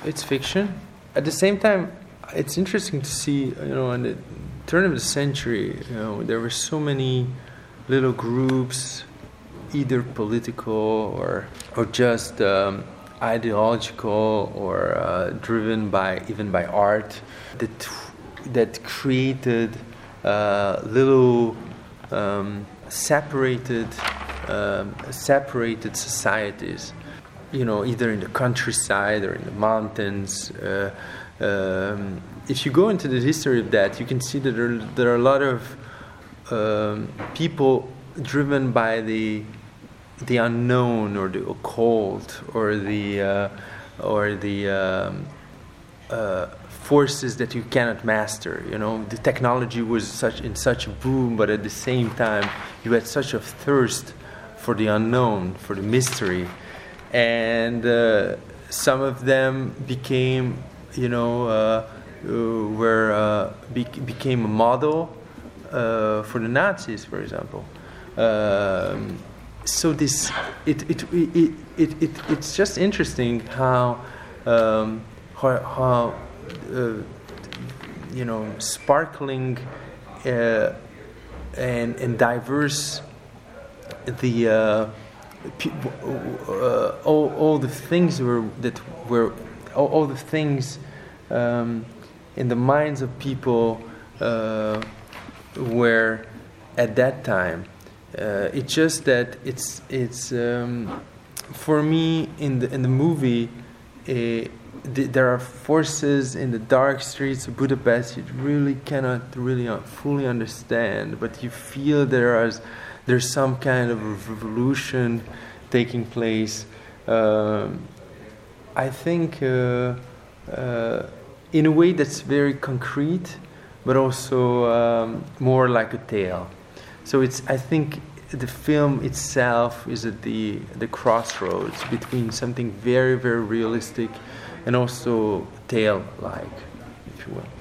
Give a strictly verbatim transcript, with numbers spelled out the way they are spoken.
it's fiction. At the same time, it's interesting to see, you know, in the turn of the century, you know, there were so many little groups, either political or or just um, ideological or uh, driven by even by art, that that created uh, little um, separated um, separated societies. You know, either in the countryside or in the mountains. Uh, um, if you go into the history of that, you can see that there, there are a lot of um, people driven by the the unknown or the occult or the uh, or the um, uh, forces that you cannot master. You know, the technology was such in such a boom, but at the same time, you had such a thirst for the unknown, for the mystery. And uh, some of them became, you know, uh, uh, were uh, be- became a model uh, for the Nazis, for example. Um, so this, it it, it it it it's just interesting how um, how, how uh, you know, sparkling uh, and and diverse the. Uh, Uh, all, all the things were that were all, all the things um, in the minds of people uh, were at that time. Uh, it's just that it's it's um, for me in the in the movie. Uh, th- there are forces in the dark streets of Budapest you really cannot really fully understand, but you feel there is. There's some kind of revolution taking place. Um, I think uh, uh, in a way that's very concrete, but also um, more like a tale. So it's. I think the film itself is at the the crossroads between something very, very realistic and also tale-like, if you will.